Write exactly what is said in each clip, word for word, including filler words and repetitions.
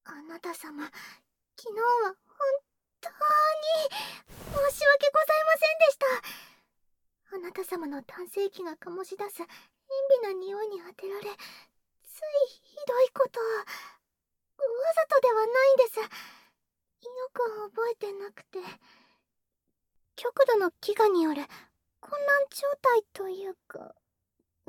あなた様、昨日は本当に申し訳ございませんでした。あなた様の男性器が醸し出す陰微な匂いに当てられ、ついひどいことを。わざとではないんです。よく覚えてなくて、極度の飢餓による混乱状態というか、うん、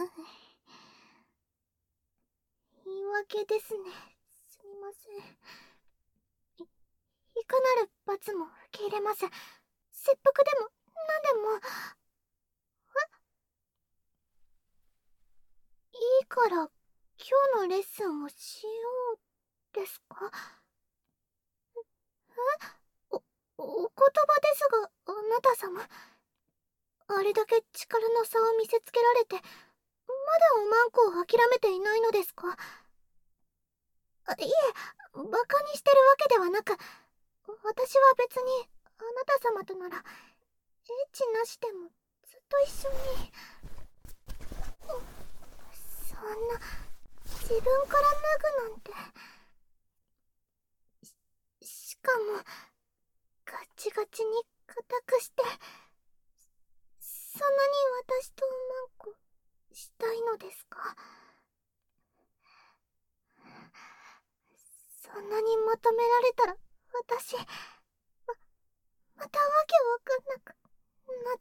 言い訳ですね。すみません。いいかなる罰も受け入れます。切腹でも何でも。え、いいから今日のレッスンをしようですか？え、お、お言葉ですが、あなた様、あれだけ力の差を見せつけられて、まだおまんこを諦めていないのですか？あ、いえ、バカにしてるわけではなく、私は別にあなた様とならエッチなしでもずっと一緒に。そんな、自分から脱ぐなんて。し、しかもガチガチに固くして、そんなに私とおまんこしたいのですか？そんなに求められたら私、ま、またわけわかんなくなって。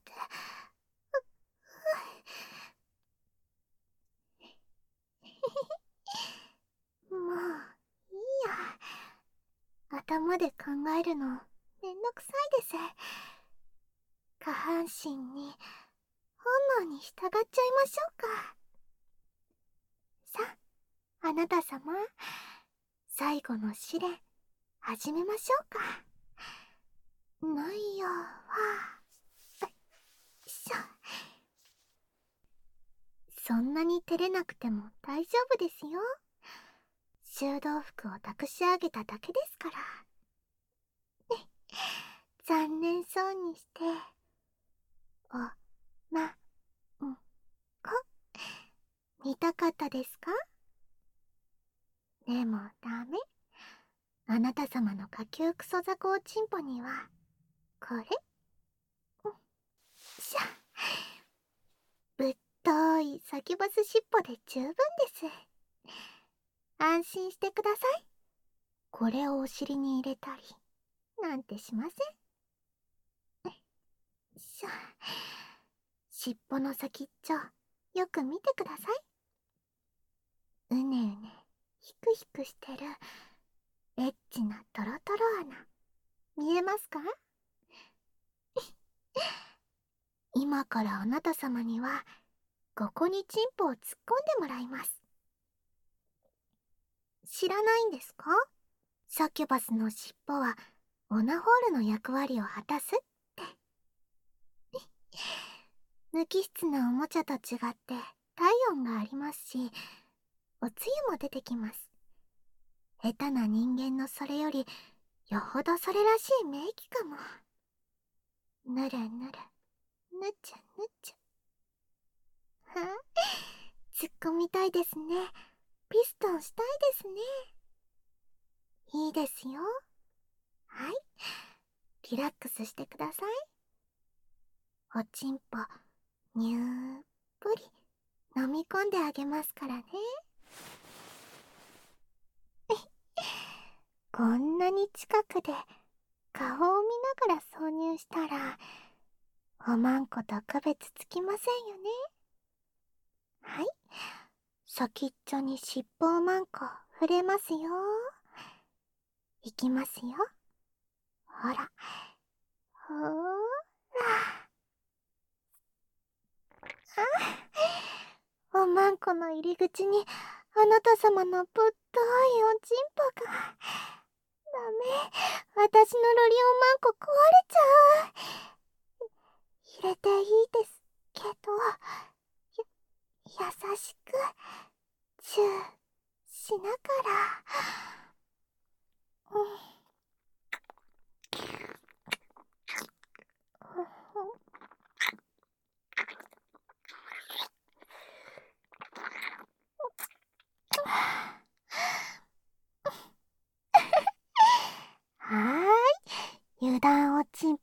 もういいや。頭で考えるのめんどくさいです。下半身に本能に従っちゃいましょうか。さあ、あなた様、最後の試練始めましょうか。内容は、よいしょ。そんなに照れなくても大丈夫ですよ。修道服を託し上げただけですから。残念そうにして、お、ま、ん、こ、見たかったですか？でもダメ。あなた様の下級クソ雑魚チンポには、これ。うん、しゃ。ぶっといサキュバス尻尾で十分です。安心してください。これをお尻に入れたりなんてしません。しゃ。尻尾の先っちょよく見てください。うねうねひくひくしてるエッチなトロトロ穴見えますか？今からあなた様にはここにチンポを突っ込んでもらいます。知らないんですか？サキュバスの尻尾はオナホールの役割を果たすって。無機質なおもちゃと違って体温がありますし、おつゆも出てきます。下手な人間のそれよりよほどそれらしい名器かも。ぬるぬるぬちゅぬちゅ。は突っ込みたいですね。ピストンしたいですね。いいですよ。はい、リラックスしてください。おちんぽにゅーっぷり飲み込んであげますからね。こんなに近くで顔を見ながら挿入したらおまんこと区別つきませんよね。はい、先っちょに尻尾おまんこ触れますよ。いきますよ。ほらほーら。あ、おまんこの入り口にあなた様のぶっといおちんぽが。ダメ、私のロリオンマンコ壊れちゃう。入れていいですけど、や、優しくチューしながら。うん、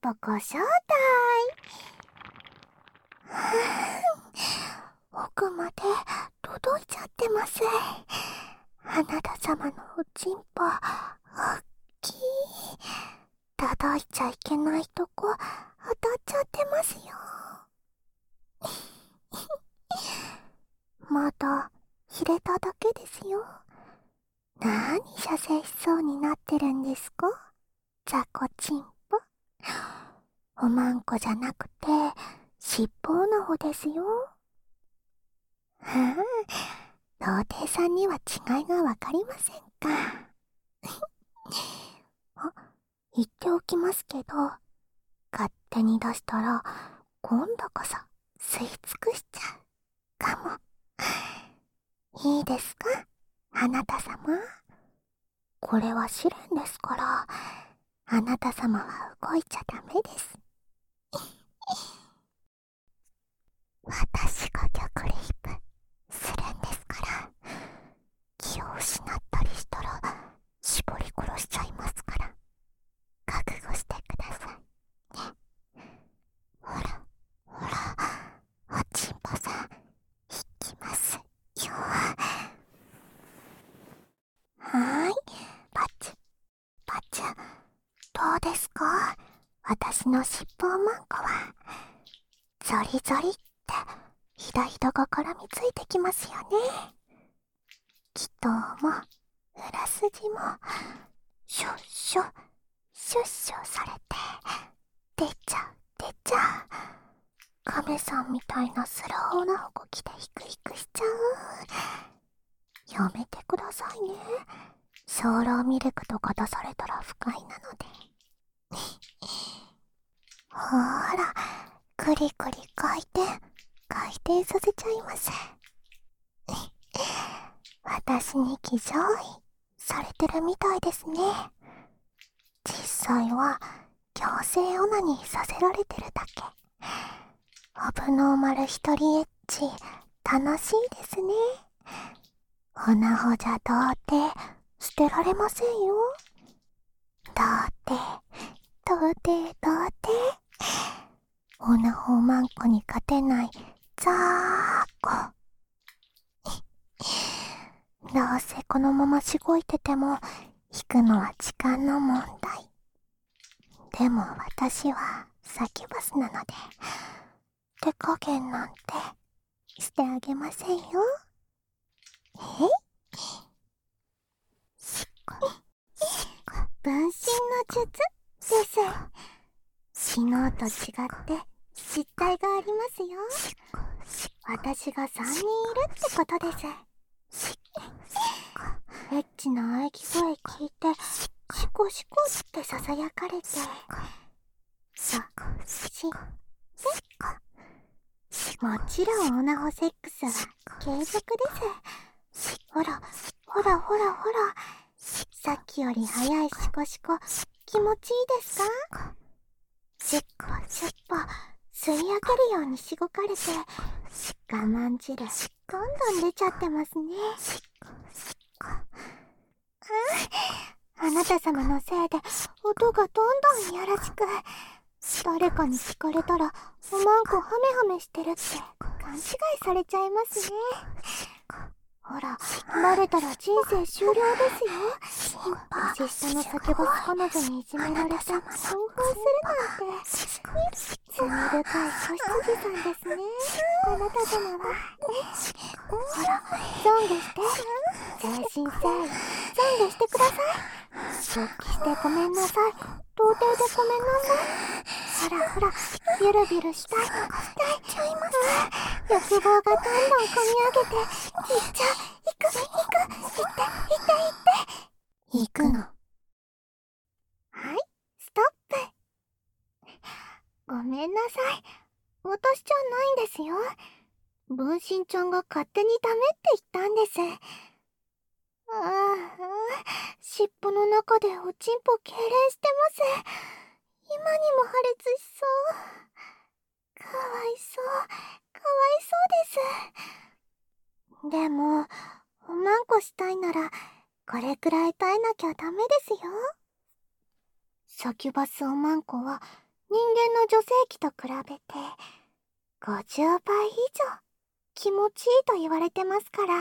とご招待。奥まで届いちゃってます。あなた様のおちんぽ、おっきい。届いちゃいけないとこ、当たっちゃってますよ。まだ、入れただけですよ。なーに射精しそうになってるんですか？ザコチンポ。おまんこじゃなくて、尻尾の方ですよ。はあ、童貞さんには違いがわかりませんか。あ、言っておきますけど、勝手に出したら、今度こそ吸い尽くしちゃうかも。いいですか、あなた様。これは試練ですから、あなた様は動いちゃダメです。私が逆レイプするんですから、気を失ったりしたら絞り殺しちゃいますから、覚悟してくださいね。ほらほら、おちんぽさん、いきますよ。はーい、パチュパチュ。どうですか、私の尻尾マンコは。ゾリゾリってひだひだが絡みついてきますよね。気筒も裏筋もシュッシュシュッシュされて出ちゃう出ちゃう。亀さんみたいなスラホーな動きでヒクヒクしちゃう。やめてくださいね。精霊ミルクとか出されたら不快なので。ほーら、クリクリ回転回転させちゃいます。私に騎乗位されてるみたいですね。実際は強制オナニーさせられてるだけ。オブノーマル一人エッチ楽しいですね。オナホじゃ童貞捨てられませんよ。童貞童貞童貞。オナホマンコに勝てないザーコ。どうせこのまましごいてても引くのは時間の問題。でも私はサキュバスなので手加減なんてしてあげませんよ。えしっこしっこ分身の術です。昨日と違って失態がありますよ。私がさんにんいるってことです。エッチな喘ぎ声聞いてシコシコってささやかれて、さしもちろんオナホセックスは継続です。ほらほらほらほら、さっきより早いシコシコ気持ちいいですか？しっぽしっぽ吸い上げるようにしごかれて、我慢汁どんどん出ちゃってますね。あ、あなた様のせいで音がどんどんいやらしく、誰かに聞かれたらおまんこハメハメしてるって勘違いされちゃいますね。ほら、バレたら人生終了ですよ。年下の酒バス彼女にいじめられて興奮するなんて罪深い子羊さんですね、あなた様は。ほら、ゾングして誠心誠意ゾングしてください。勃起してごめんなさい、童貞でごめんなさい。ほらほら、ビルビルしたいしたいちゃいます。欲望がどんどん込み上げていっちゃう。行く行く行って行って行って行くの。はい、ストップ。ごめんなさい、私じゃないんですよ。分身ちゃんが勝手にダメって言ったんです。ああ、尻尾の中でおちんぽ痙攣してます。今にも破裂しそう。かわいそうかわいそうです。でもおまんこしたいならこれくらい耐えなきゃダメですよ。サキュバスおまんこは人間の女性器と比べてごじゅうばい以上気持ちいいと言われてますから。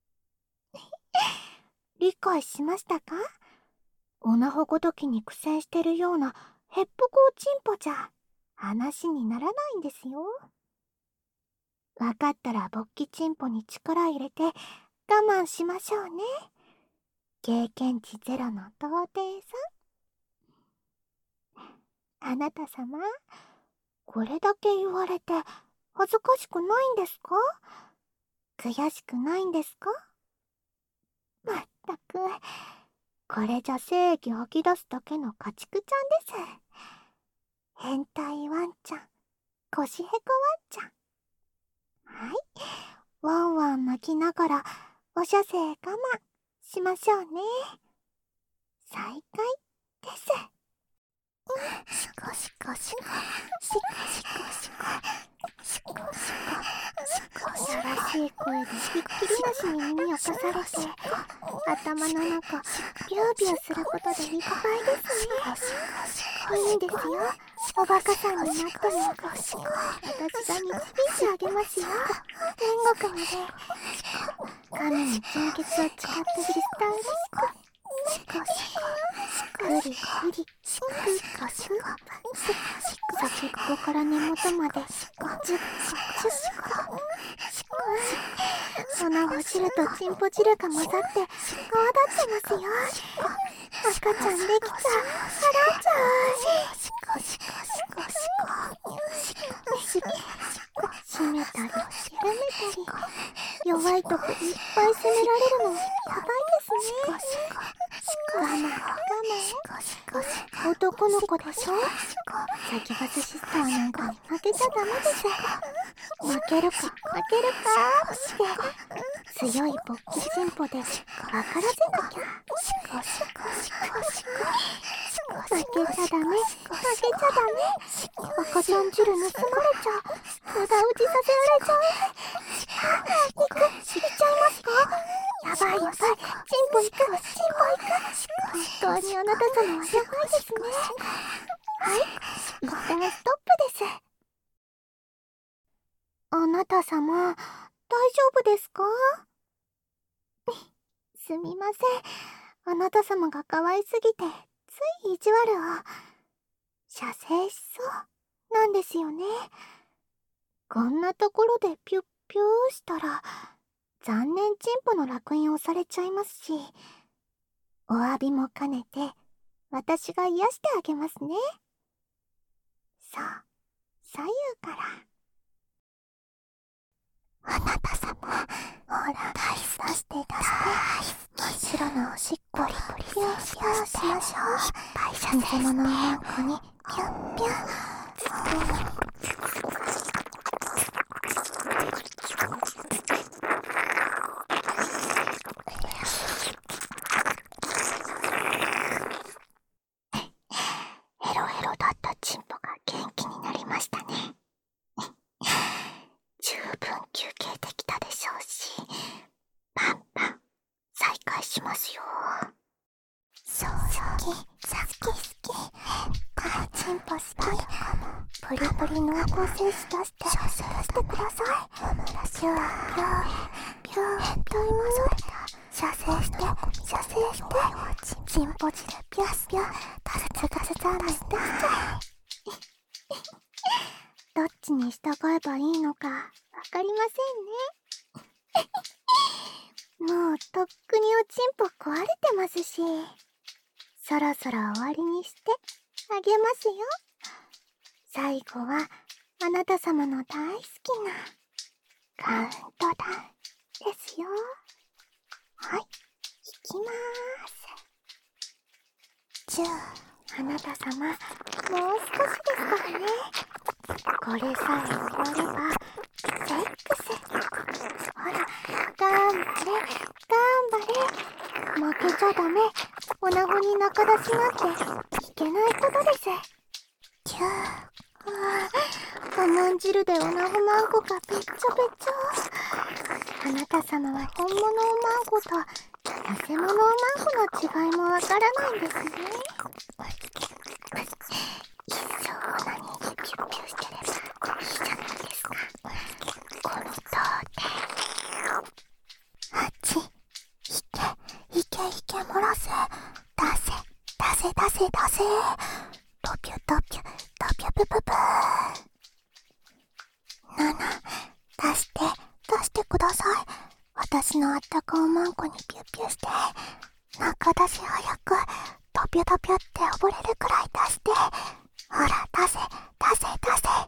理解しましたか？オナホごときに苦戦してるようなヘッポコーチンポじゃ話にならないんですよ。わかったら勃起チンポに力入れて我慢しましょうね。経験値ゼロの童貞さん。あなた様、これだけ言われて恥ずかしくないんですか？悔しくないんですか？まったく、これじゃ正義吐き出すだけの家畜ちゃんです。変態ワンちゃん、腰へこワンちゃん。はい、ワンワン泣きながらお射精我慢しましょうね。再開です。シコシコシコシコシコシコシコシコシコ。やらしい声でひっきりなしに耳をかされて、頭の中ビュービューすることでいっぱいですね。いいんですよ、おバカさんになっても。私が導いてあげますよ、天国まで。神に純潔を誓ってフリスタイルしか。シコシコクリクリシコシコシコ先っぽから根元までシコシコシコシコ。そのお汁とチンポ汁が混ざって泡立ってますよ。赤ちゃんできちゃう、払っちゃう。シコシコシコシコシコシコ締めたり緩めたり、弱いとこいっぱい責められるのやばいですね。我慢我慢。男の子でしょ。先バスシスターなんかに負けちゃダメです。負けるか負けるかって強い勃起チンポで分からせなきゃ。負けちゃダメ負けちゃダメ。赤ちゃん汁盗まれちゃう、無駄打ちさせられちゃう。行く、行っちゃいますか？やばいやばい、チンポ行く、チンポ行く。本当にあなた様はやばいですね。はい、一旦ストップです。あなた様、大丈夫ですか？すみません、あなた様が可愛すぎてつい意地悪を。射精しそうなんですよね。こんなところでピュッピューしたら残念チンポの烙印をされちゃいますし、お詫びも兼ねて私が癒してあげますね。そう、左右から。あなた様、ほら、出して出して真っ白なおしっこリポリピューピューしましょう。失敗者偽物のマンコにピュッピュッ。ヘロヘロだったチンポが元気になりましたね。十分休憩できたでしょうし、パンパン再開しますよ。そう好き好き好き、このチンポ好き。プリプリ濃厚精子出して出してください。ピューピューピューピュー、射精して射精してチンポ汁ピュッピュッ、ガツガツザーメン出しちゃえ。どっちに従えばいいのかわかりませんね。もうとっくにおちんぽ壊れてますし、そろそろ終わりにしてあげますよ。最後はあなた様の大好きなカウントダウンですよ。はい、いきまーす。じゅう、あなた様、もう少しですからね。これさえ終わればセックス。ほら、頑張れ頑張れ、負けちゃダメ。おなごに仲出しなんていけないことです。キュー、ああ、我慢汁でおなごマンコがべっちょべちょ。あなた様は本物おまんこと偽物おまんこの違いもわからないんですね。一生せ。ドピュドピュドピュブブブー。ナナ、出して出してください。私のあったかおまんこにピュッピュして、中出し早くドピュドピュって溺れるくらい出して。ほら出せ出せ出せ。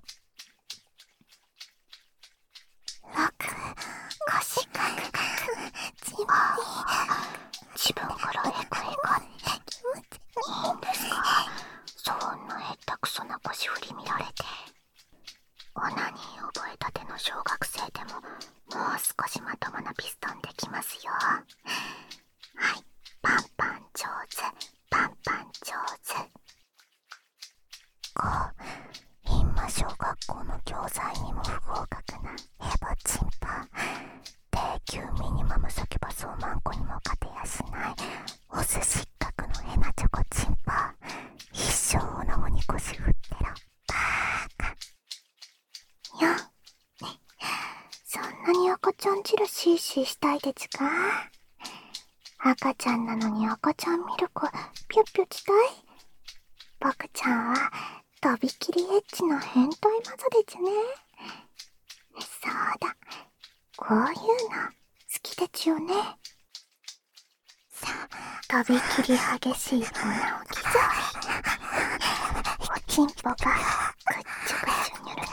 ろく、ごしかく、ちぼ自分からエコエコって気持ちいいんですか？そんなへったくそな腰振り見られて。オナニー覚えたての小学生でももう少しまともなピストンできますよ。はい、パンパン上手、パンパン上手。こう、今小学校の教材にも不合格なヘボチンパ。低級ミニマムサキュバスをマンコにも勝てやしないオス失格のヘナチョコチンパ。一生おなごに腰振ってろ、バーカ。よっ、そんなに赤ちゃん汁シーシーしたいでちか？赤ちゃんなのに赤ちゃんミルクピュッピュしたい？僕ちゃんはとびきりエッチな変態マザでちね。そうだ、こういうの好きでちよね。さあ、とびきり激しい粉置きぞ。おちんぽがぐっちゅぐちゅにゅるにゅる。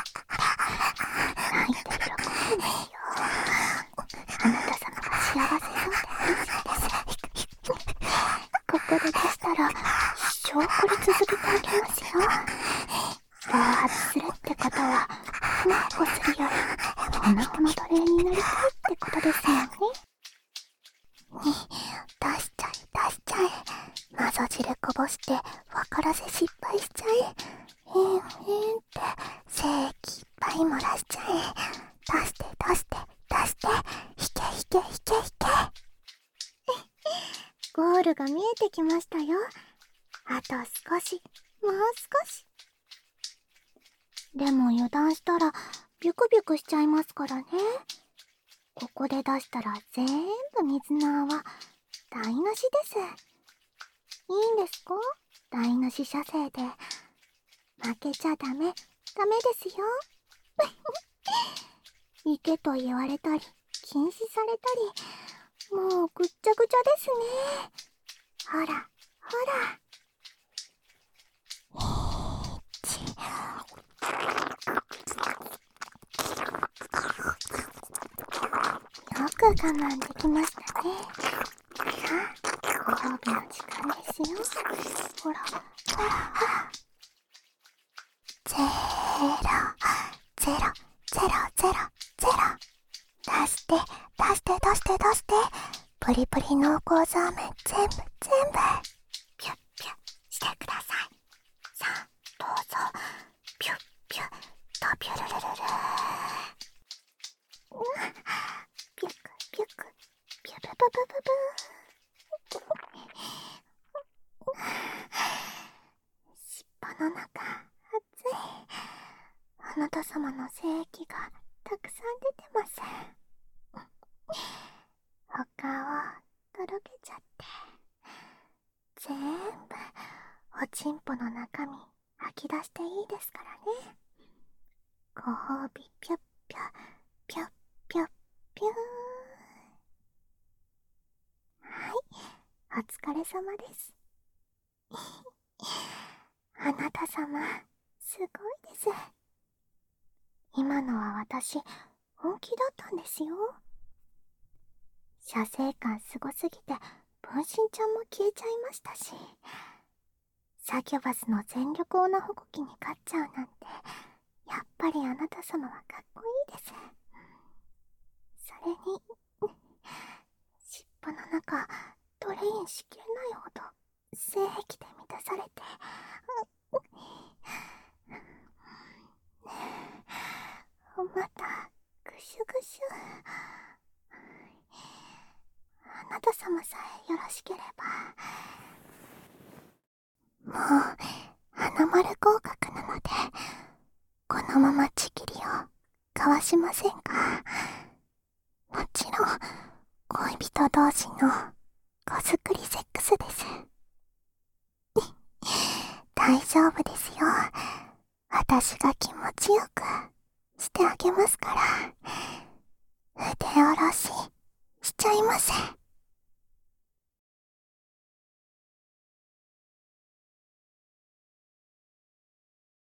泣いて喜ぶんですよ。あなた様が幸せそうで嬉しいです。ここで出したら一生これ続けてあげますよ。暴発するってことはふわっこするよりおなごの奴隷になりたいってことですもんね。に、出しちゃえ出しちゃえ。マゾ汁こぼして分からせ失敗しちゃえ。へんへんって精液いっぱい漏らしちゃえ。出して出して出して、引け引け引け引け。ゴールが見えてきましたよ。あと少し、もう少し。でも油断したらビュクビュクしちゃいますからね。ここで出したら全部水の泡台無しです。いいんですか？台無し射精で。負けちゃダメ、ダメですよ。行けと言われたり禁止されたり、もうぐっちゃぐちゃですね。ほらほら。よく我慢できましたね。さあ、ご褒美の時間ですよ。ほらほらほら。ゼロゼロゼロゼロゼロ。出して出して出して出して。プリプリ濃厚ザーメン全部全部ピュッピュッしてください。さあどうぞ。ピュッピュッとピュルルルルー。うわ、ピュックピュックピュブブブブブー。尻尾の中熱い。あなた様の精液がたくさん出てます。他をとろけちゃって、全部おちんぽの中身吐き出していいですからね。ご褒美ピュッピュッピュッピュッピュー。はい、お疲れ様です。あなた様すごいです。今のは私本気だったんですよ。射精感すごすぎて分身ちゃんも消えちゃいましたし、サキョバスの全力オナホコキに勝っちゃうなんて、やっぱりあなた様はかっこいいです。それに尻尾の中トレインしきれないほど精液で満たされて、またぐしゅぐしゅ。あなた様さえよろしければ。もう花丸合格なので、このままちぎりを交わしませんか？もちろん恋人同士の子作りセックスです。 大丈夫ですよ。私が気持ちよくしてあげますから。腕下ろししちゃいません。